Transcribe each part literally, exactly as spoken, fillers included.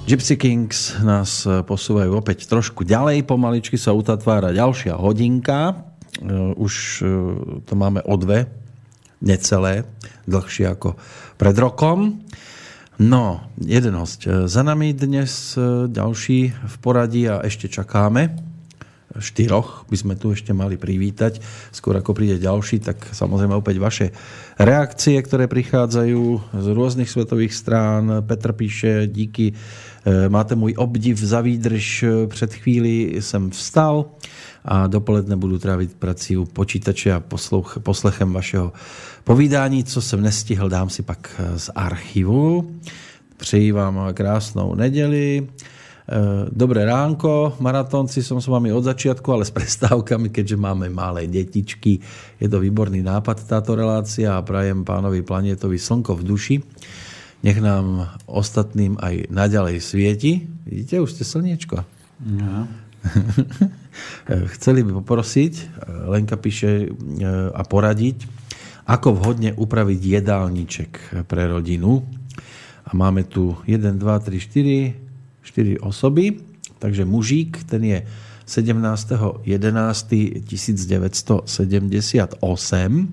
Gypsy Kings nás posúvajú opäť trošku ďalej. Pomaličky sa utatvára ďalšia hodinka. Už to máme o dve, necelé, dlhšie ako pred rokom. No, jeden host za nami dnes, ďalší v poradí a ešte čakáme. Štyroch by sme tu ešte mali privítať. Skôr ako príde ďalší, tak samozrejme opäť vaše reakcie, ktoré prichádzajú z rôznych svetových strán. Petr píše, díky, máte můj obdiv za výdrž, před chvíli jsem vstal a dopoledne budu trávit prací u počítače a poslouch, poslechem vašeho povídání, co jsem nestihl, dám si pak z archivu. Přeji vám krásnou neděli. Dobré ránko, maratónci, som s vami od začiatku, ale s prestávkami, keďže máme malé detičky. Je to výborný nápad táto relácia a prajem pánovi Planétovi slnko v duši. Nech nám ostatným aj naďalej svieti. Vidíte, už ste slniečko. No. Chceli by poprosiť, Lenka píše, a poradiť, ako vhodne upraviť jedálniček pre rodinu. A máme tu jeden, dva, tri, štyri štyri osoby, takže mužík, ten je sedemnásteho jedenásteho tisícdeväťstosedemdesiatosem.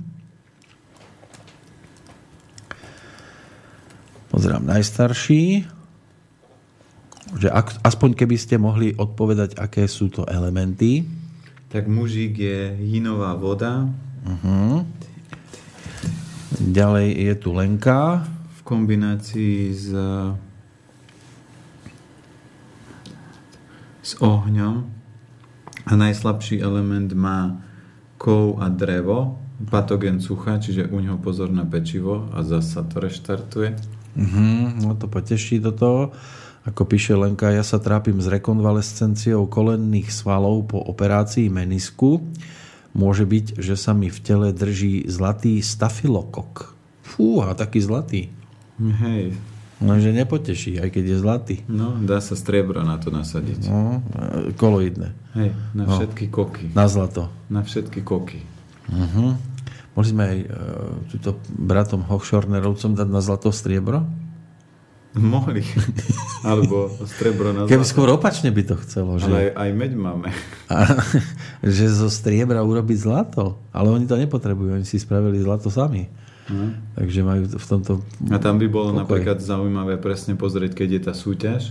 Pozerám najstarší. Že ak, aspoň keby ste mohli odpovedať, aké sú to elementy. Tak mužík je jinová voda. Uh-huh. Ďalej je tu Lenka. V kombinácii s s ohňom a najslabší element má kov a drevo, patogen sucha, čiže u neho pozor na pečivo a zasa to reštartuje. Mm-hmm, no to poteší do toho. Ako píše Lenka, ja sa trápim s rekonvalescenciou kolenných svalov po operácii menisku. Môže byť, že sa mi v tele drží zlatý stafilokok. Fúha, taký zlatý. Hej. Lenže nepoteší, aj keď je zlatý. No, dá sa striebro na to nasadiť. No, koloidné. Hej, na no. všetky koky. Na zlato. Na všetky koky. Uh-huh. Mohli sme aj uh, túto bratom Hochschornerovcom dať na zlato striebro? Mohli. Alebo striebro na zlato. Keby skôr opačne by to chcelo. Že... Ale aj, aj meď máme. A, že zo striebra urobiť zlato. Ale oni to nepotrebujú. Oni si spravili zlato sami. Hmm. Takže majú v tomto a tam by bolo pokoj. Napríklad zaujímavé presne pozrieť, keď je tá súťaž,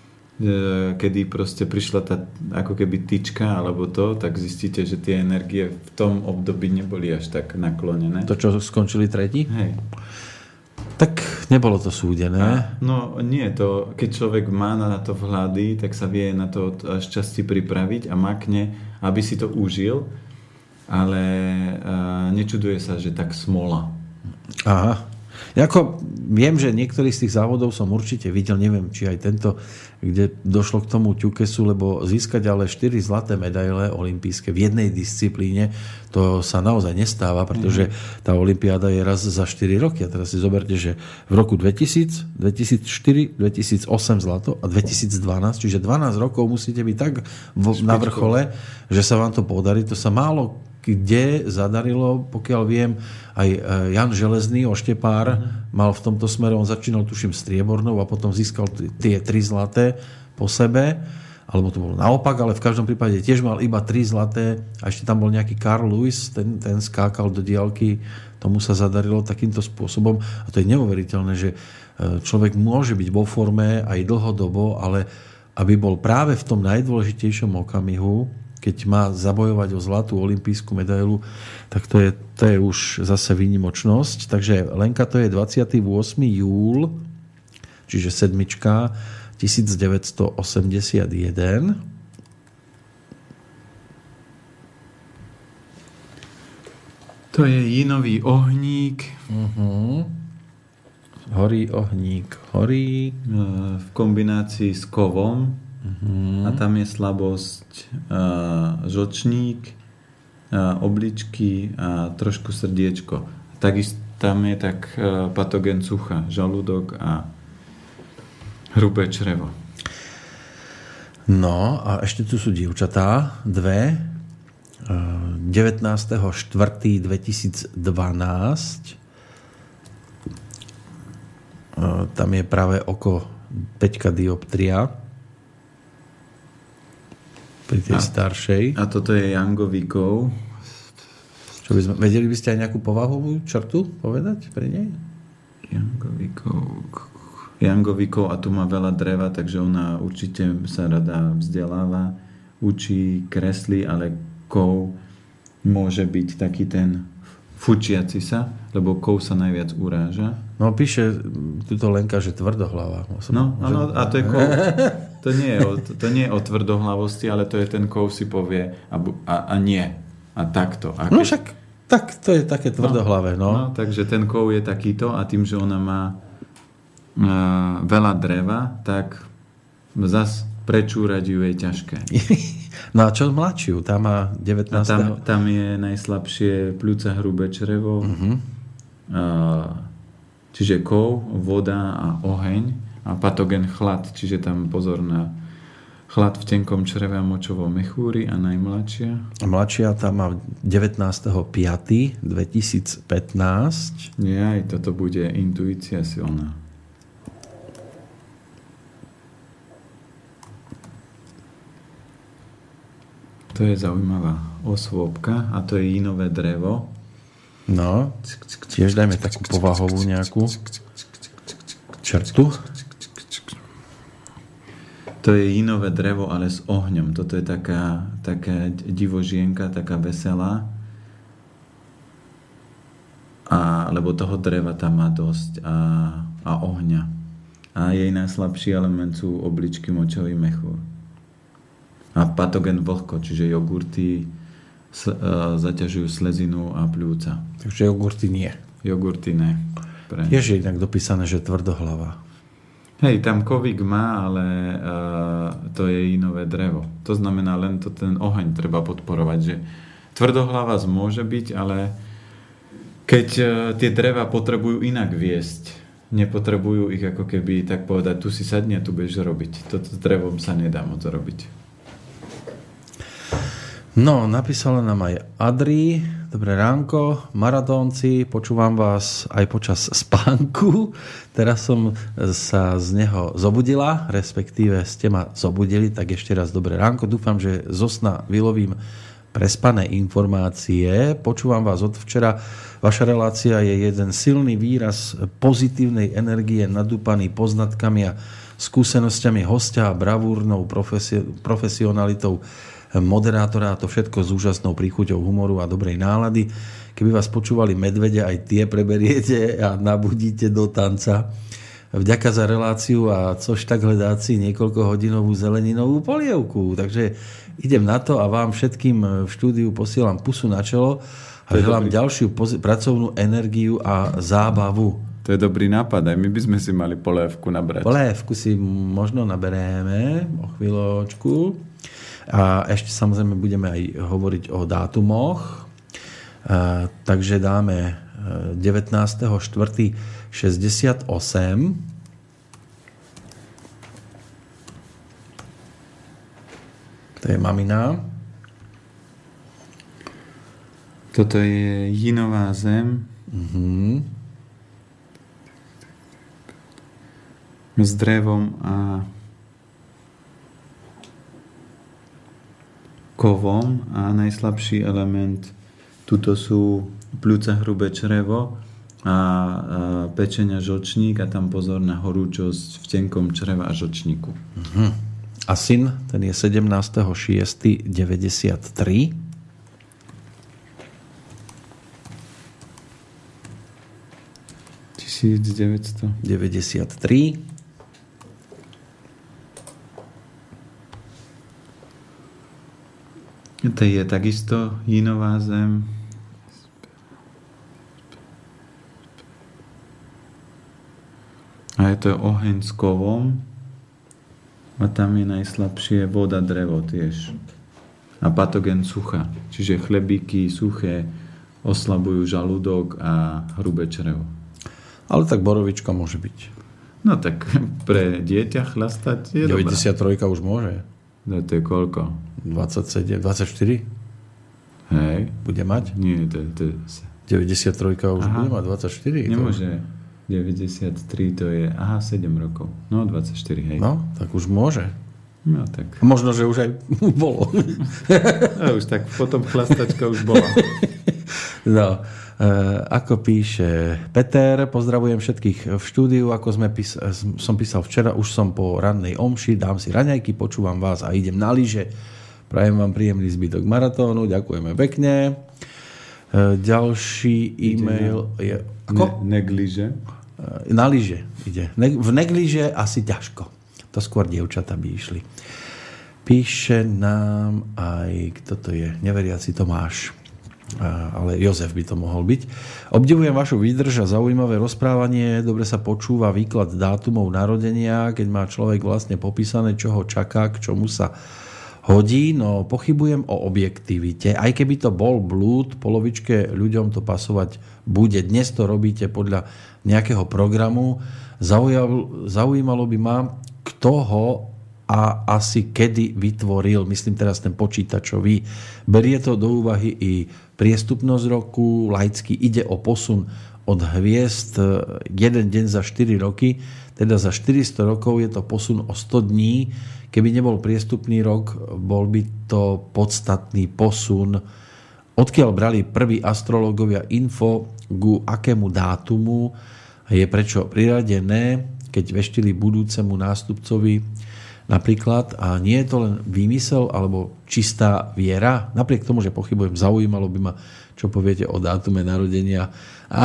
kedy proste prišla tá ako keby tyčka alebo to, tak zistíte, že tie energie v tom období neboli až tak naklonené. To, čo skončili tretí? Hej. Tak nebolo to súdené. A, no nie, to, keď človek má na to vhľady, tak sa vie na to až časti pripraviť a makne, aby si to užil, ale a, nečuduje sa, že tak smola. Aha. Jako, viem, že niektorý z tých závodov som určite videl, neviem, či aj tento, kde došlo k tomu ťukesu, lebo získať ale štyri zlaté medaile olympijské v jednej disciplíne, to sa naozaj nestáva, pretože tá olympiáda je raz za štyri roky. A teraz si zoberte, že v roku dvetisíc, dvetisícštyri, dvetisícosem zlato a dvetisícdvanásť, čiže dvanásť rokov musíte byť tak vo, na vrchole, že sa vám to podarí. To sa málo kde zadarilo, pokiaľ viem, aj Jan Železný, oštepár, uh-huh. mal v tomto smere, on začínal tuším striebornou a potom získal t- tie tri zlaté po sebe, alebo to bolo naopak, ale v každom prípade tiež mal iba tri zlaté a ešte tam bol nejaký Carl Lewis, ten, ten skákal do diaľky, tomu sa zadarilo takýmto spôsobom a to je neuveriteľné, že človek môže byť vo forme aj dlhodobo, ale aby bol práve v tom najdôležitejšom okamihu, keď má zabojovať o zlatú olympijskú medailu, tak to je, to je už zase výnimočnosť. Takže Lenka, to je dvadsiateho ôsmeho júla, čiže sedmička, tisícdeväťstoosemdesiatjeden. To je jinový ohník. Uh-huh. Horí ohník, horí. V kombinácii s kovom. Uh-huh. A tam je slabosť uh, žlčník, uh, obličky a trošku srdiečko. Takisto tam je tak uh, patogen sucha, žalúdok a hrubé črevo. No a ešte tu sú dievčatá, dve. devätnásteho štvrtého dvetisícdvanásť. Tam je práve oko päťka dioptria pri tej a, staršej. A toto je Youngový kov. Čo by sme, vedeli by ste aj nejakú povahovú črtu povedať pri nej? Youngový kov. Youngový kov, a tu má veľa dreva, takže ona určite sa rada vzdeláva, učí, kreslí, ale kov môže byť taký ten fučiaci sa, lebo kov sa najviac uráža. No píše tuto Lenka, že tvrdohlava. No, áno, a to je kov. To nie je, o, to nie je o tvrdohlavosti, ale to je ten kov si povie a, a, a nie. A takto. A keď... No však tak to je také tvrdohlavé. No. No, takže ten kov je takýto a tým, že ona má uh, veľa dreva, tak zas prečúrať ju je ťažké. No a čo mladšiu? Tá má devätnásteho Tam, tam je najslabšie pľúca, hrubé črevo, uh-huh. uh, čiže kov, voda a oheň a patogen chlad, čiže tam pozor na chlad v tenkom čreve a močovom mechúri. A najmladšia? Mladšia tá má devätnásteho piateho dvetisícpätnásť. Nie, aj toto bude intuícia silná. To je zaujímavá osôbka a to je jinové drevo. No, tiež dajme takú povahovú nejakú črtu. To je jinové drevo, ale s ohňom. Toto je taká, taká divožienka, taká veselá. A, lebo toho dreva tam má dosť a, a ohňa. A jej najslabší element sú obličky, močový mechúr. A patogen vlhko, čiže jogurty s, uh, zaťažujú slezinu a pľúca. Takže jogurty nie. Jogurty ne. Pre... Tiež je inak dopísané, že tvrdohlava. Hej, tam kovík má, ale uh, to je inové drevo. To znamená, len to ten oheň treba podporovať, že tvrdohlava môže byť, ale keď uh, tie dreva potrebujú inak viesť, nepotrebujú ich ako keby tak povedať, tu si sadne, tu budeš robiť. Toto s drevom sa nedá moc robiť. No, napísala nám aj Adri. Dobré ránko, maratónci, počúvam vás aj počas spánku. Teraz som sa z neho zobudila, respektíve ste ma zobudili, tak ešte raz dobré ránko. Dúfam, že zo sna vylovím prespané informácie. Počúvam vás od včera. Vaša relácia je jeden silný výraz pozitívnej energie, nadúpaný poznatkami a skúsenosťami hostia a bravúrnou profesi- profesionalitou moderátora, a to všetko s úžasnou príchuťou humoru a dobrej nálady. Keby vás počúvali medvede, aj tie preberiete a nabudíte do tanca. Vďaka za reláciu a což tak hledáci niekoľko hodinovú zeleninovú polievku. Takže idem na to a vám všetkým v štúdiu posielam pusu na čelo a želám ďalšiu poz- pracovnú energiu a zábavu. To je dobrý nápad, aj my by sme si mali polévku nabrať. Polévku si možno nabereme o chvíľočku. A ešte samozrejme budeme aj hovoriť o dátumoch. E, takže dáme devätnásteho štvrtého šesťdesiatosem. To je mamina. Toto je Jinová zem. Uh-huh. S drevom a kovom a najslabší element tuto sú pľúca, hrubé črevo a, a pečenia žlčník a tam pozor na horúčosť v tenkom čreva a žlčníku. Uh-huh. A syn, ten je sedemnásteho šiesteho deväťdesiattri. devätnásť deväťdesiattri. To je takisto Jinová zem. A je to oheň s kovom. A tam je najslabšie voda, drevo tiež. A patogen sucha. Čiže chlebíky suché oslabujú žalúdok a hrubé črevo. Ale tak borovička môže byť. No tak pre dieťa chlastať je dobrá. deväťdesiattri už môže. No to je koľko? dvadsaťsedem, dvadsaťštyri? Hej. Bude mať? Nie, to, to... deväťdesiattri už Aha. bude mať dvadsaťštyri. Nemôže. To... deväťdesiattri to je, aha, sedem rokov. No, dvadsaťštyri, hej. No, tak už môže. No, tak. Možno, že už aj bolo. A už tak, potom chlastačka už bola. No, ako píše Peter, pozdravujem všetkých v štúdiu, ako sme pís- som písal včera, už som po rannej omši, dám si raňajky, počúvam vás a idem na lyže. Prajem vám príjemný zbytok maratónu, ďakujeme pekne. Ďalší e-mail je... Ako? Ne- negliže. Na lyže ide. V negliže asi ťažko. To skôr dievčata by išli. Píše nám aj, kto to je, neveriaci Tomáš. Ale Jozef by to mohol byť. Obdivujem vašu výdrž a zaujímavé rozprávanie. Dobre sa počúva výklad dátumov narodenia, keď má človek vlastne popísané, čo ho čaká, k čomu sa hodí. No pochybujem o objektivite. Aj keby to bol blúd, polovičke ľuďom to pasovať bude. Dnes to robíte podľa nejakého programu. Zaujímalo by ma, kto ho a asi kedy vytvoril, myslím teraz ten počítačový. Berie to do úvahy i priestupnosť roku, laicky ide o posun od hviezd jeden deň za štyri roky, teda za štyristo rokov je to posun o sto dní. Keby nebol priestupný rok, bol by to podstatný posun. Odkiaľ brali prví astrológovia info ku akému dátumu, je prečo priradené, keď veštili budúcemu nástupcovi napríklad, a nie je to len výmysel alebo čistá viera. Napriek tomu, že pochybujem, zaujímalo by ma, čo poviete o dátume narodenia. A,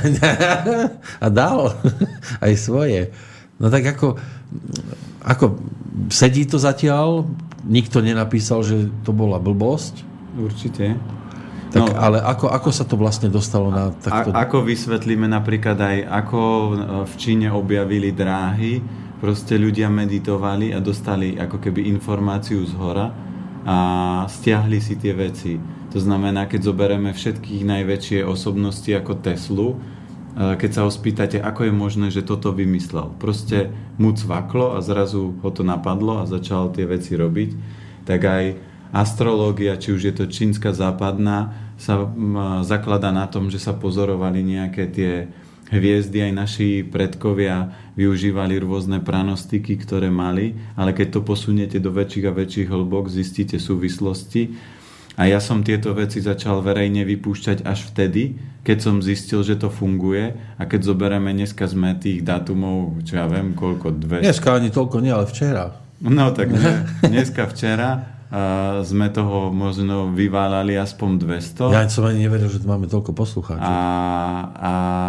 a dal aj svoje. No tak ako, ako sedí to zatiaľ? Nikto nenapísal, že to bola blbosť? Určite. Tak, no, ale ako, ako sa to vlastne dostalo na takto... A, ako vysvetlíme napríklad aj, ako v Číne objavili dráhy, proste ľudia meditovali a dostali ako keby informáciu z hora a stiahli si tie veci. To znamená, keď zoberieme všetkých najväčšie osobnosti ako Teslu, keď sa ho spýtate, ako je možné, že toto vymyslel. Proste mu cvaklo a zrazu ho to napadlo a začal tie veci robiť. Tak aj astrológia, či už je to čínska, západná, sa zakladá na tom, že sa pozorovali nejaké tie hviezdy, aj naši predkovia využívali rôzne pranostiky, ktoré mali, ale keď to posuniete do väčších a väčších hĺbok, zistíte súvislosti. A ja som tieto veci začal verejne vypúšťať až vtedy, keď som zistil, že to funguje, a keď zoberieme, dneska sme tých dátumov, čo ja viem, koľko, dve... Dneska ani toľko nie, ale včera. No tak ne, dneska včera a sme toho možno vyválali aspoň dvesto. Ja som ani nevedel, že tu máme toľko poslucháčov. A, a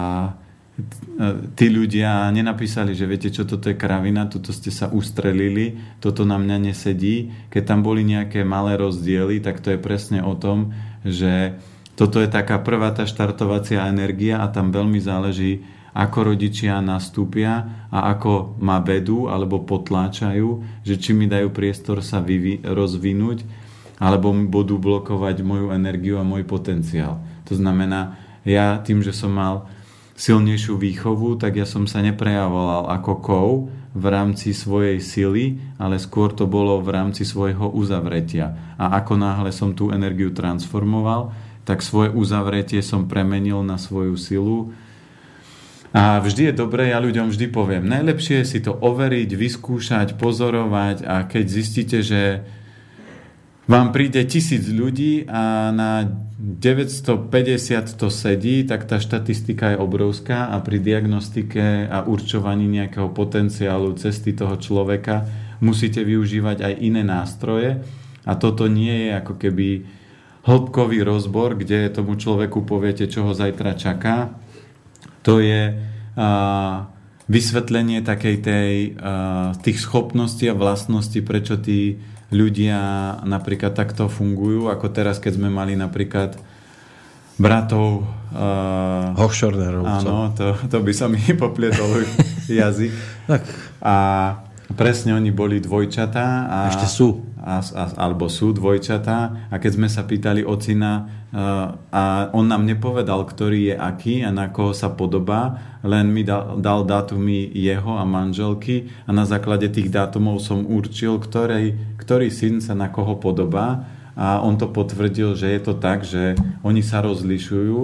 tí ľudia nenapísali, že viete čo, toto je kravina, toto ste sa ustrelili, toto na mňa nesedí. Keď tam boli nejaké malé rozdiely, tak to je presne o tom, že toto je taká prvá tá štartovacia energia a tam veľmi záleží, ako rodičia nastúpia a ako ma vedú alebo potláčajú, že či mi dajú priestor sa vyvi- rozvinúť, alebo budú blokovať moju energiu a môj potenciál. To znamená, ja tým, že som mal silnejšiu výchovu, tak ja som sa neprejavoval ako kov v rámci svojej sily, ale skôr to bolo v rámci svojho uzavretia. A ako náhle som tú energiu transformoval, tak svoje uzavretie som premenil na svoju silu. A vždy je dobré, ja ľuďom vždy poviem, najlepšie je si to overiť, vyskúšať, pozorovať, a keď zistíte, že vám príde tisíc ľudí a na deväťstopäťdesiat to sedí, tak tá štatistika je obrovská a pri diagnostike a určovaní nejakého potenciálu cesty toho človeka musíte využívať aj iné nástroje, a toto nie je ako keby hĺbkový rozbor, kde tomu človeku poviete, čo ho zajtra čaká. To je uh, vysvetlenie takej tej, uh, tých schopností a vlastností, prečo tí ľudia napríklad takto fungujú, ako teraz, keď sme mali napríklad bratov uh, Hochschornerovcov. Áno, to, to by sa mi poplietol jazyk. Tak. A presne oni boli dvojčatá. A, ešte sú. A, a, alebo sú dvojčatá. A keď sme sa pýtali ocina, uh, a on nám nepovedal, ktorý je aký a na koho sa podobá, len mi dal, dal dátumy jeho a manželky, a na základe tých dátumov som určil, ktorý, ktorý syn sa na koho podobá, a on to potvrdil, že je to tak, že oni sa rozlišujú.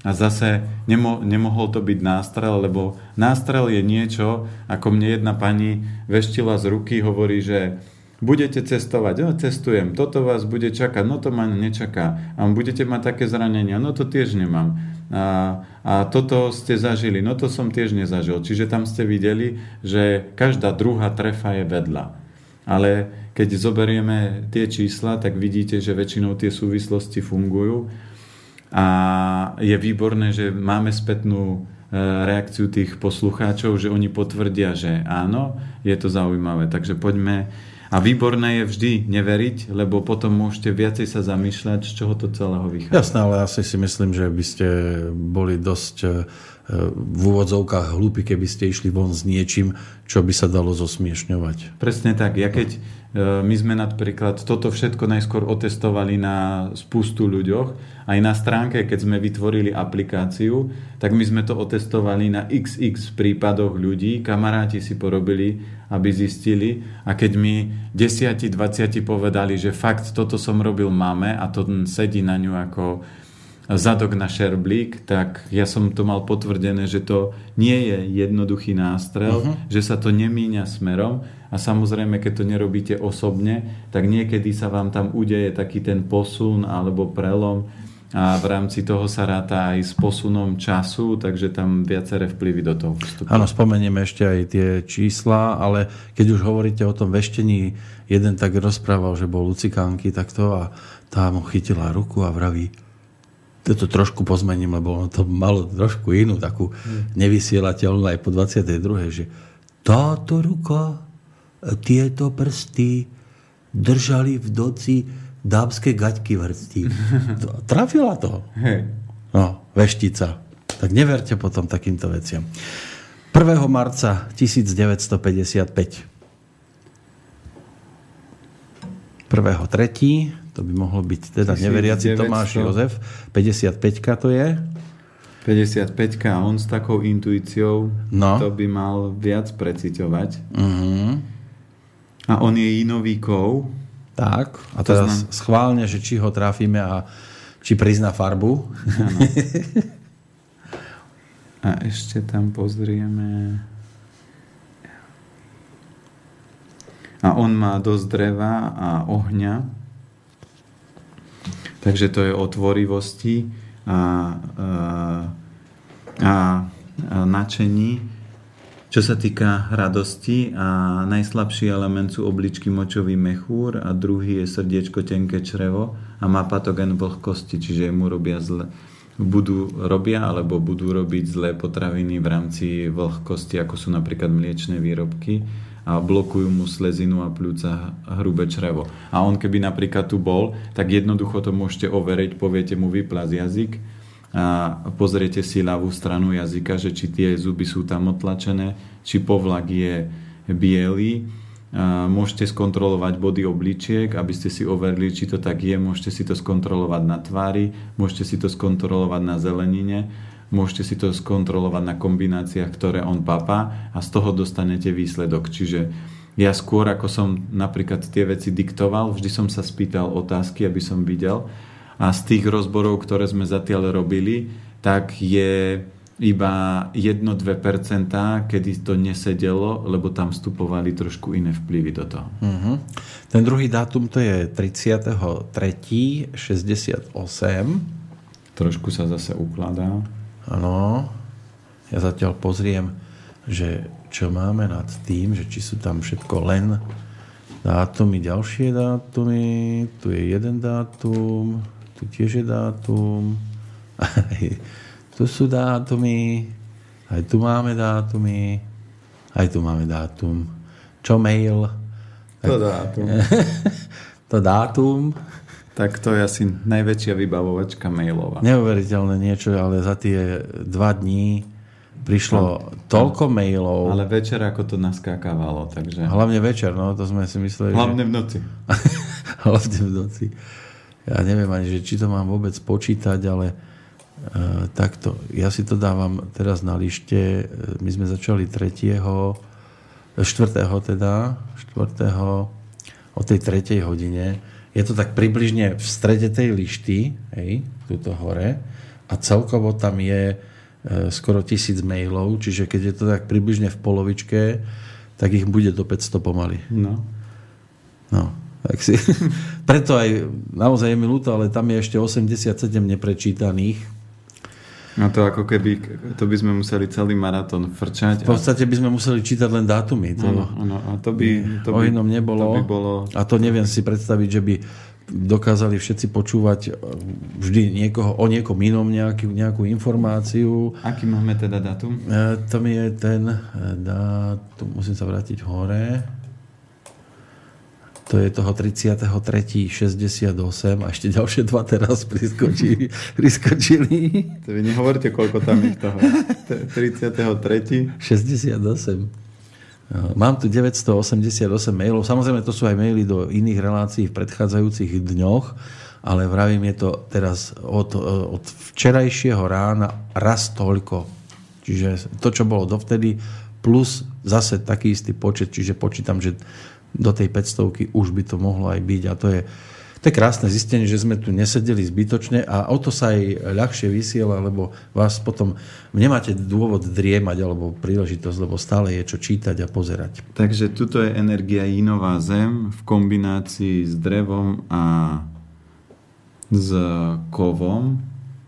A zase nemo, nemohol to byť nástrel, lebo nástrel je niečo, ako mne jedna pani veštila z ruky, hovorí, že budete cestovať, no cestujem, toto vás bude čakať, no to ma nečaká. A budete mať také zranenia, no to tiež nemám. A, a toto ste zažili, no to som tiež nezažil. Čiže tam ste videli, že každá druhá trefa je vedľa. Ale keď zoberieme tie čísla, tak vidíte, že väčšinou tie súvislosti fungujú. A je výborné, že máme spätnú reakciu tých poslucháčov, že oni potvrdia, že áno, je to zaujímavé. Takže poďme. A výborné je vždy neveriť, lebo potom môžete viacej sa zamýšľať, z čoho to celého vychádza. Jasné, ale asi si myslím, že by ste boli dosť v úvodzovkách hlúpi, keby ste išli von s niečím, čo by sa dalo zosmiešňovať. Presne tak. Ja keď my sme napríklad toto všetko najskôr otestovali na spustu ľuďoch, aj na stránke, keď sme vytvorili aplikáciu, tak my sme to otestovali na iks iks prípadoch ľudí, kamaráti si porobili, aby zistili, a keď mi desať dvadsať povedali, že fakt toto som robil mame a to sedí na ňu ako zadok na šerblík, tak ja som to mal potvrdené, že to nie je jednoduchý nástrel, uh-huh. že sa to nemíňa smerom a samozrejme, keď to nerobíte osobne, tak niekedy sa vám tam udeje taký ten posun alebo prelom a v rámci toho sa ráta aj s posunom času, takže tam viaceré vplyvy do toho vstupujú. Áno, spomenieme ešte aj tie čísla, ale keď už hovoríte o tom veštení, jeden tak rozprával, že bol Lucikánky takto a tá mu chytila ruku a vraví, to trošku pozmením, lebo ono to malo trošku inú takú nevysielateľnú aj po dvadsiatej druhej že táto ruka, tieto prsty držali v doci dámske gaťky vrstí. Trafila to. No, veštica. Tak neverte potom takýmto veciam. prvého marca tisícdeväťstopäťdesiatpäť prvého tretieho to by mohlo byť teda neveriaci Tomáš Jozef. päťdesiatpäťka to je. päťdesiatpäťka a on s takou intuíciou no. to by mal viac preciťovať. Uh-huh. A on je inovíkov. Tak. A teraz znam... schválne, že či ho trafíme a či prizná farbu. A ešte tam pozrieme... A on má dosť dreva a ohňa. Takže to je o tvorivosti a, a, a, a nadšení. Čo sa týka radosti, a najslabší element sú obličky močový mechúr a druhý je srdiečko tenké črevo a má patogen vlhkosti, čiže mu robia zle, budú robia alebo budú robiť zlé potraviny v rámci vlhkosti, ako sú napríklad mliečne výrobky, a blokujú mu slezinu a pľúca hrubé črevo. A on keby napríklad tu bol, tak jednoducho to môžete overiť, poviete mu vyplaz jazyk a pozriete si ľavú stranu jazyka, že či tie zuby sú tam otlačené, či povlak je biely. A môžete skontrolovať body obličiek, aby ste si overili, či to tak je. Môžete si to skontrolovať na tvári, môžete si to skontrolovať na zelenine, môžete si to skontrolovať na kombináciách, ktoré on papá a z toho dostanete výsledok. Čiže ja skôr, ako som napríklad tie veci diktoval, vždy som sa spýtal otázky, aby som videl. A z tých rozborov, ktoré sme zatiaľ robili, tak je iba jedno až dve percentá, kedy to nesedelo, lebo tam vstupovali trošku iné vplyvy do toho. Uh-huh. Ten druhý dátum to je tridsiateho tretieho šesťdesiatosem Trošku sa zase ukladá. Áno. Ja zatiaľ pozriem, že čo máme nad tým, že či sú tam všetko len dátumy, ďalšie dátumy, tu je jeden dátum, tu tiež je dátum, aj tu sú dátumy, aj tu máme dátumy, aj tu máme dátum. Čo mail? To dátum. To dátum. Tak to je asi najväčšia vybavovačka mailová. Neuveriteľné niečo, ale za tie dva dní prišlo no, toľko mailov. Ale večer ako to naskákávalo. Takže... Hlavne večer, no to sme si mysleli. Hlavne že... v noci. Hlavne v noci. Ja neviem ani, že či to mám vôbec počítať, ale uh, takto. Ja si to dávam teraz na lište. My sme začali tretieho štvrtého teda, štvrtého o tej tretej hodine. Je to tak približne v strede tej lišty, hej, tuto hore. a celkovo tam je skoro tisíc mailov, čiže keď je to tak približne v polovičke, tak ich bude do päťsto pomaly. No. No, tak si... Preto aj naozaj je mi ľúto, ale tam je ešte osemdesiatsedem neprečítaných. No to ako keby, to by sme museli celý maratón frčať. V podstate by sme museli čítať len dátumy. To, áno, áno, a to by... To o by, inom nebolo. To by bolo... A to neviem si predstaviť, že by dokázali všetci počúvať vždy niekoho, o niekom inom nejakú, nejakú informáciu. Aký máme teda dátum? E, to mi je ten dátum, musím sa vrátiť hore. To je toho tridsiateho tretieho šesťdesiatosem a ešte ďalšie dva teraz priskočili. priskočili. To vy nehovorte, koľko tam je toho. tridsiateho tretieho šesťdesiatosem. Mám tu deväťstoosemdesiatosem mailov. Samozrejme, to sú aj maily do iných relácií v predchádzajúcich dňoch, ale vravím, je to teraz od, od včerajšieho rána raz toľko. Čiže to, čo bolo dovtedy, plus zase taký istý počet, čiže počítam, že do tej päťstovky už by to mohlo aj byť. A to je, to je krásne zistenie, že sme tu nesedeli zbytočne a o to sa aj ľahšie vysiela, lebo vás potom nemáte dôvod driemať alebo príležitosť, lebo stále je čo čítať a pozerať. Takže tuto je energia Jinová zem v kombinácii s drevom a s kovom.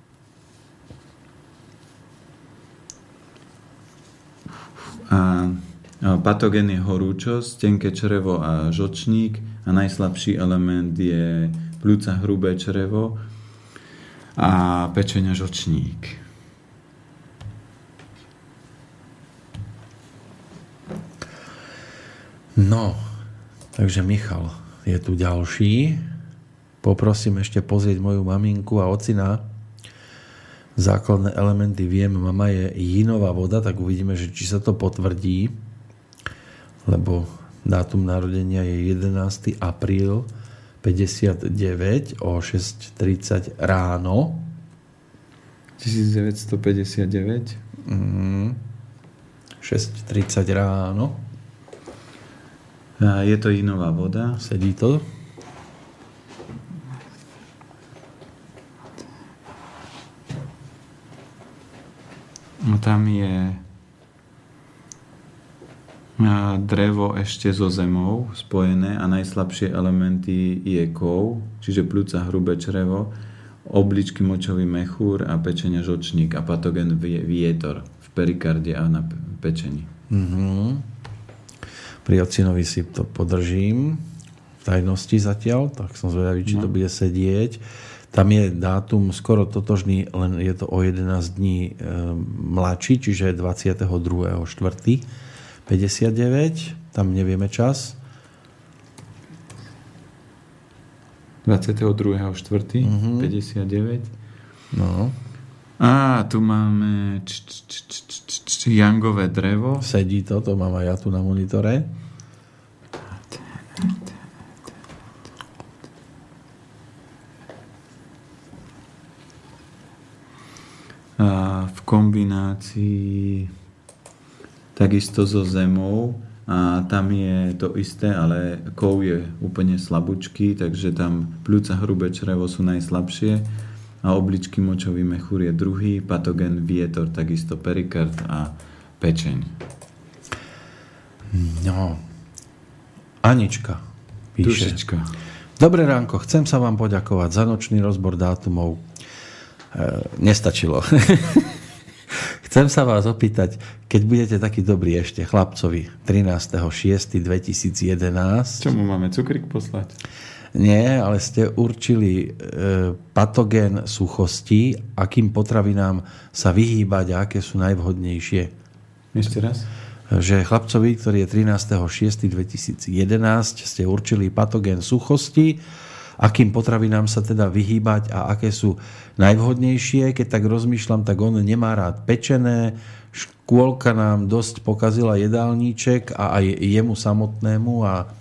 A patogén je horúčosť, tenké črevo a žlčník a najslabší element je pľúca, hrubé črevo a pečeň a žlčník. No, takže Michal je tu ďalší. Poprosím ešte pozrieť moju maminku a ocina. Základné elementy viem, mama je Jinová voda, tak uvidíme, že či sa to potvrdí, lebo dátum narodenia je jedenásteho apríla päťdesiatdeväť o šesť tridsať ráno. devätnásťstopäťdesiatdeväť Mm, šesť tridsať ráno. A je to Jinová voda. Sedí to? No tam je drevo ešte so zemou spojené a najslabšie elementy je kov, čiže pľúca, hrubé črevo, obličky, močový mechúr a pečeň a žlčník a patogén vietor v perikarde a na pečení. Mm-hmm. Pri ocinovi si to podržím v tajnosti zatiaľ, tak som zvedavý, či no. to bude sedieť. Tam je dátum skoro totožný, len je to o jedenásť dní e, mladší, čiže dvadsiateho druhého štvrtého päťdesiatdeväť, tam nevieme čas. dvadsiateho druhého štvrtého Mm-hmm. päťdesiatdeväť. No. A tu máme č, č, č, č, č, č, jangové drevo. Sedí to, to mám aj ja tu na monitore. A v kombinácii takisto so zemou a tam je to isté, ale kov je úplne slabúčky, takže tam pľúca, hrubé črevo sú najslabšie a obličky, močový mechúr je druhý, patogén vietor, takisto perikard a pečeň. No. Anička píše. Dušička. Dobré ránko, chcem sa vám poďakovať za nočný rozbor dátumov. E, nestačilo. Chcem sa vás opýtať, keď budete takí dobrí ešte chlapcovi trinásteho šiesteho dvetisícjedenásť. Čo mu máme cukrík poslať? Nie, ale ste určili e, patogén suchosti, akým potravinám sa vyhýbať a aké sú najvhodnejšie. Ešte raz? Že chlapcovi, ktorý je trinásteho šiesteho dvetisícjedenásť, ste určili patogén suchosti, akým potravinám sa teda vyhýbať a aké sú najvhodnejšie. Keď tak rozmýšľam, tak on nemá rád pečené, škôlka nám dosť pokazila jedálníček a aj jemu samotnému a e,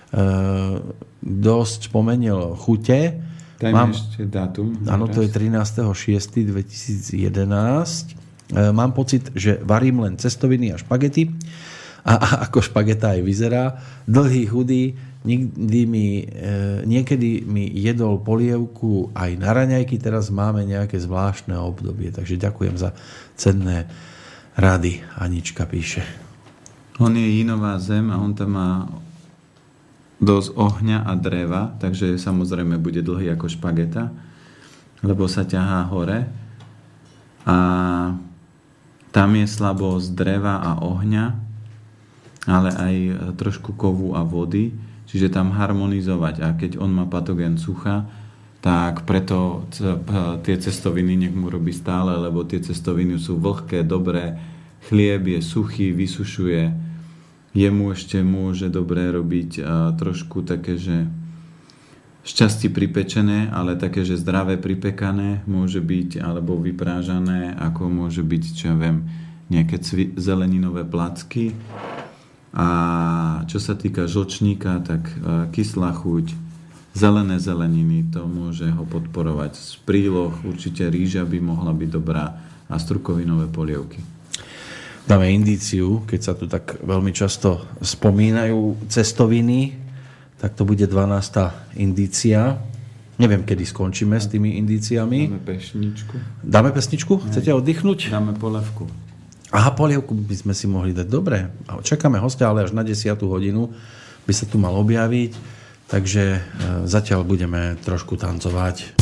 dosť spomenil chute. Dajme Mám, ešte dátum. Áno, to je trinásteho šiesteho dvetisícjedenásť. E, mám pocit, že varím len cestoviny a špagety a, a ako špageta aj vyzerá. Dlhý, chudý, nikdy mi, e, niekedy mi jedol polievku aj na raňajky, teraz máme nejaké zvláštne obdobie. Takže ďakujem za cenné rady, Anička píše. On je Jinová zem a on tam má dosť ohňa a dreva, takže samozrejme bude dlhý ako špageta, lebo sa ťahá hore. A tam je slabosť dreva a ohňa, ale aj trošku kovu a vody, čiže tam harmonizovať. A keď on má patogén sucha, tak preto tie cestoviny nech mu robí stále, lebo tie cestoviny sú vlhké, dobré, chlieb je suchý, vysušuje. Jemu ešte môže dobre robiť trošku také, že šťastie pripečené, ale také, že zdravé pripekané môže byť, alebo vyprážané, ako môže byť, čo ja viem, nejaké cvi- zeleninové placky. A čo sa týka žlčníka, tak kyslá chuť, zelené zeleniny, to môže ho podporovať. Z príloh určite rýža by mohla byť dobrá a strukovinové polievky. Dáme indíciu, keď sa tu tak veľmi často spomínajú cestoviny, tak to bude dvanásta indícia. Neviem, kedy skončíme s tými indíciami. Dáme pesničku. Dáme pesničku? Chcete oddychnúť? Dáme polievku. Aha, polievku by sme si mohli dať. Dobre. Čakáme hostia, ale až na desiatu hodinu by sa tu mal objaviť. Takže zatiaľ budeme trošku tancovať.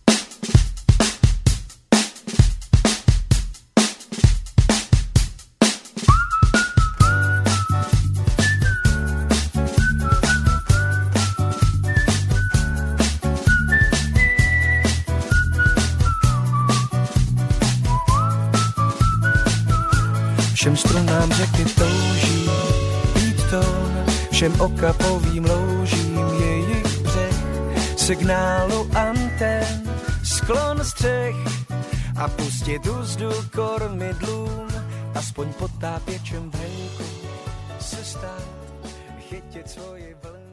Všem strunám řeky touží být tón, všem okapovým loužím jejich břeh, signálu antén, sklon střech a pustit úzdu kormidlům, aspoň potápěčem v hejku se stát, chytit svoji vlnu.